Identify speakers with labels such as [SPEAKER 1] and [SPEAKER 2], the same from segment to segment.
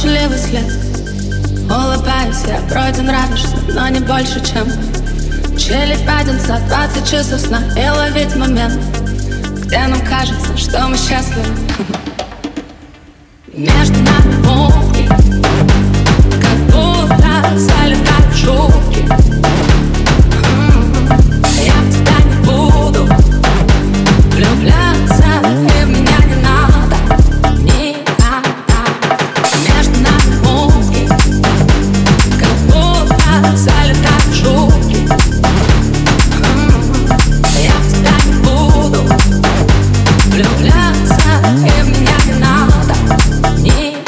[SPEAKER 1] молчаливый след. Улыбаюсь, я вроде нравишься, но не больше, чем челюсть пятен за 20 часов сна. И ловить момент, где нам кажется, что мы счастливы. Между нами муки, как будто залетают жуки. Я в тебя не буду влюбляться, и в меня не надо никогда. Между нами муки, как будто залетают жуки. Я в тебя не буду влюбляться, и в меня не надо никогда.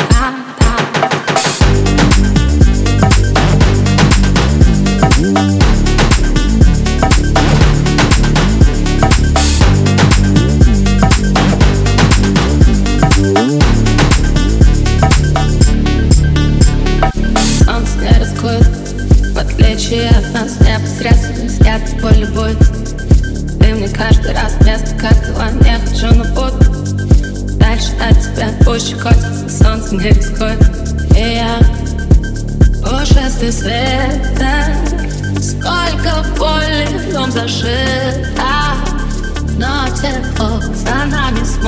[SPEAKER 1] Солнце не рискует, в отличие от нас, непосредственность, я тобой любуюсь. Ты мне каждый раз вместо каждого не хочу, но буду дальше от тебя, пусть щекотится, солнце не рискует. И я пушистый света, сколько боли в нем зашито, но тепло за нами